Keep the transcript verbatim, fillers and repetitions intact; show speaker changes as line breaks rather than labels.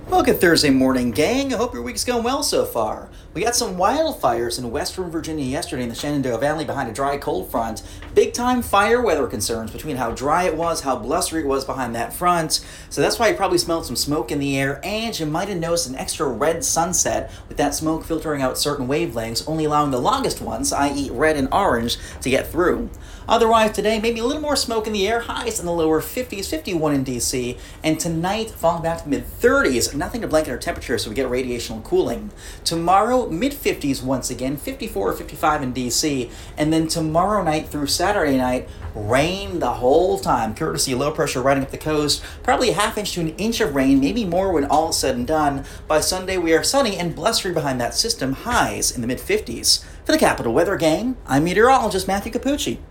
Well, good Thursday morning, gang. I hope your week's going well so far. We got some wildfires in western Virginia yesterday in the Shenandoah Valley behind a dry cold front. Big time fire weather concerns between how dry it was, how blustery it was behind that front. So that's why you probably smelled some smoke in the air, and you might have noticed an extra red sunset with that smoke filtering out certain wavelengths, only allowing the longest ones, that is red and orange, to get through. Otherwise, today, maybe a little more smoke in the air, highs in the lower fifties, fifty-one in D C, and tonight, falling back to mid thirties, nothing to blanket our temperature so we get radiational cooling. Tomorrow, mid fifties once again, fifty-four or fifty-five in D C, and then tomorrow night through Saturday night, rain the whole time, courtesy low pressure riding up the coast, probably a half inch to an inch of rain, maybe more when all is said and done. By Sunday, we are sunny and blustery behind that system, highs in the mid fifties. For the Capital Weather Gang, I'm meteorologist Matthew Capucci.